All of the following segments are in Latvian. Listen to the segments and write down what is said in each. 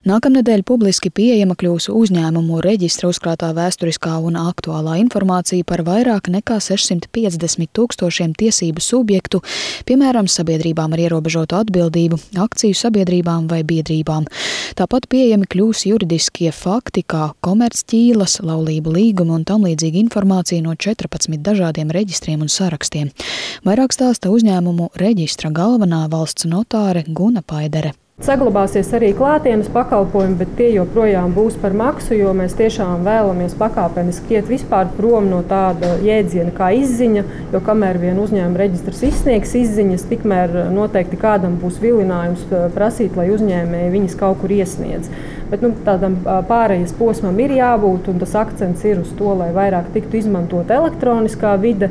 Nākamnedēļ publiski pieejama kļūs uzņēmumu reģistra uzkrātā vēsturiskā un aktuālā informācija par vairāk nekā 650 000 tiesību subjektu, piemēram, sabiedrībām ar ierobežotu atbildību, akciju sabiedrībām vai biedrībām. Tāpat pieejami kļūs juridiskie fakti, kā komercķīlas, laulību līgumi un tamlīdzīga informācija no 14 dažādiem reģistriem un sarakstiem. Vairāk stāsta uzņēmumu reģistra galvenā valsts notāre Guna Paidere. Saglabāsies arī klātienes pakalpojumi, bet tie joprojām būs par maksu, jo mēs tiešām vēlamies pakāpeniski iet vispār prom no tāda jēdziena kā izziņa, jo kamēr vien uzņēmuma reģistrs izsniegs izziņas, tikmēr noteikti kādam būs vilinājums prasīt, lai uzņēmēji viņas kaut kur iesniedz. Bet tādam pārejas posmam ir jābūt, un tas akcents ir uz to, lai vairāk tiktu izmantot elektroniskā vide.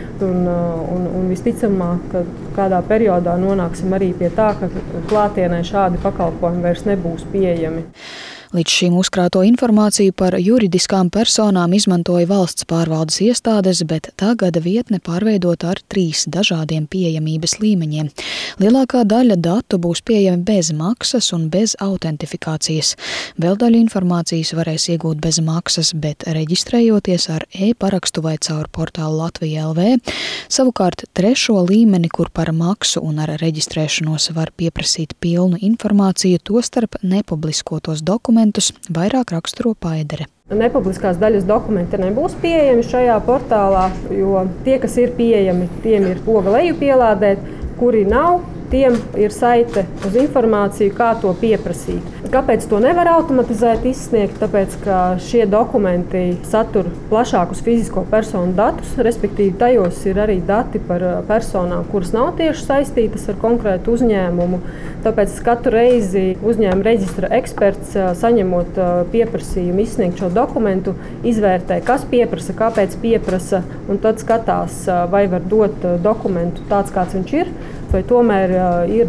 Un visticamāk, ka kādā periodā nonāksim arī pie tā, ka klātienē šādi pakalpojumi vairs nebūs pieejami. Līdz šim uzkrāto informāciju par juridiskām personām izmantoja valsts pārvaldes iestādes, bet tagad vietne pārveidota ar 3 dažādiem pieejamības līmeņiem. Lielākā daļa datu būs pieejami bez maksas un bez autentifikācijas. Vēl daļu informācijas varēs iegūt bez maksas, bet reģistrējoties ar e-parakstu vai caur portālu Latvija LV. Savukārt 3. līmeni, kur par maksu un ar reģistrēšanos var pieprasīt pilnu informāciju, tostarp nepubliskotos dokumentus, vairāk raksturo Paidere. Nepubliskās daļas dokumenti nebūs pieejami šajā portālā, jo tie, kas ir pieejami, tiem ir poga leju pielādēt, kuri nav, tiem ir saite uz informāciju, kā to pieprasīt. Kāpēc to nevar automatizēt izsniegt? Tāpēc, ka šie dokumenti satur plašākus fizisko personu datus, respektīvi tajos ir arī dati par personām, kuras nav tieši saistītas ar konkrētu uzņēmumu. Tāpēc katru reizi uzņēmuma reģistra eksperts, saņemot pieprasījumu izsniegt šo dokumentu, izvērtē, kas pieprasa, kāpēc pieprasa, un tad skatās, vai var dot dokumentu tāds, kāds viņš ir, vai tomēr ir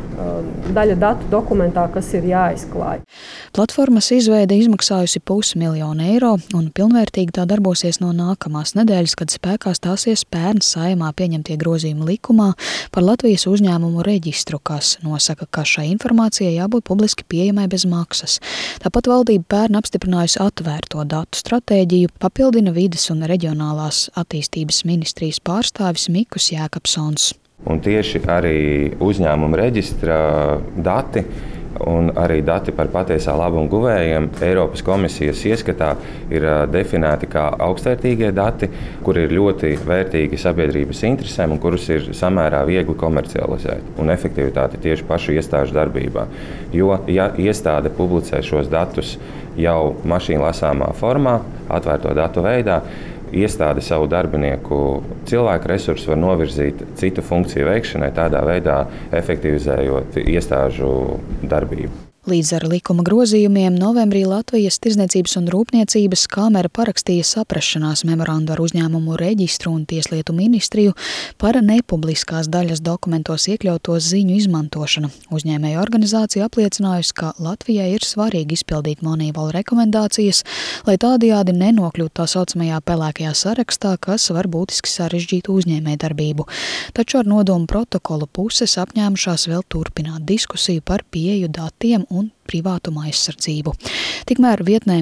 daļa datu dokumentā, kas ir jāizklāj. Platformas izveide izmaksājusi €500,000 un pilnvērtīgi tā darbosies no nākamās nedēļas, kad spēkā stāsies pērn Saeimā pieņemtie grozījumi likumā par Latvijas uzņēmumu reģistru, kas nosaka, ka šai informācijai jābūt publiski pieejamai bez maksas. Tāpat valdība pērn apstiprinājusi atvērto datu stratēģiju, papildina vides un reģionālās attīstības ministrijas pārstāvis Mikus Jēkabsons. Un tieši arī uzņēmuma reģistra dati un arī dati par patiesā labuma guvējiem Eiropas komisijas ieskatā ir definēti kā augstvērtīgie dati, kuri ir ļoti vērtīgi sabiedrības interesēm un kurus ir samērā viegli komercializēt un efektivitāti tieši pašu iestāžu darbībā. Jo, ja iestāde publicē šos datus jau mašīnu lasāmā formā, atvērto datu veidā, iestāde savu darbinieku cilvēku resursu var novirzīt citu funkciju veikšanai, tādā veidā efektivizējot iestāžu darbību. Līdz ar likuma grozījumiem novembrī Latvijas Tirdzniecības un Rūpniecības kamera parakstīja saprašanās memorandu ar uzņēmumu reģistru un Tieslietu ministriju par nepubliskās daļas dokumentos iekļauto ziņu izmantošanu. Uzņēmēju organizācija apliecinājusi, ka Latvijai ir svarīgi izpildīt Moneyval rekomendācijas, lai tādējādi nenokļūtu tā saucamajā pelēkajā sarakstā, kas var būtiski sarežģīt uzņēmējdarbību. Taču ar nodomu protokolu puses apņēmušās vēl turpināt diskusiju par pieeju datiem un privātuma aizsardzību. Tikmēr vietnē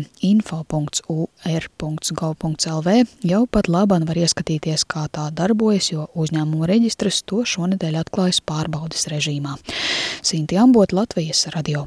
info.ur.gov.lv jau pat labāk var ieskatīties, kā tā darbojas, jo uzņēmumu reģistrs to šonedēļ atklājas pārbaudes režīmā. Sinti Ambota, Latvijas radio.